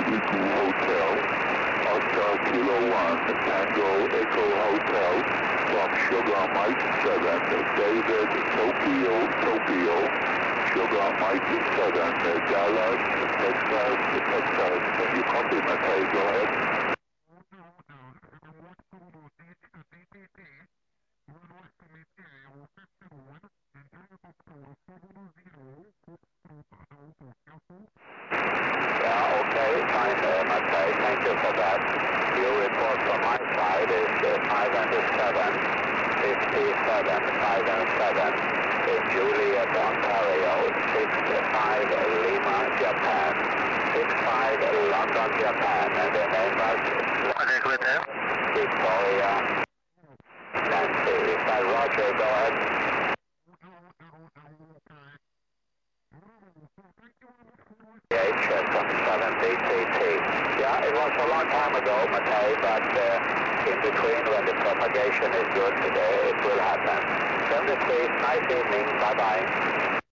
Echo Hotel, Oscar Kilo 1, Tango Echo Hotel, from Sugar Mike 7, David Tokyo, Sugar Mike 7, Dallas, Texas. Can you copy, Matei? Go ahead. Yeah, okay, fine, Matei. Thank you for that. Your report from my side is 5 and 7, 57, 5 and 7, in Juliet, Ontario, 65 Lima, Japan, 65 London, Japan, and the name was Victoria Nancy. Is that Roger? Go ahead. From 7DTT. Yeah, it was a long time ago, Matei, but in between when the propagation is good today, it will happen. 73, nice evening, bye-bye.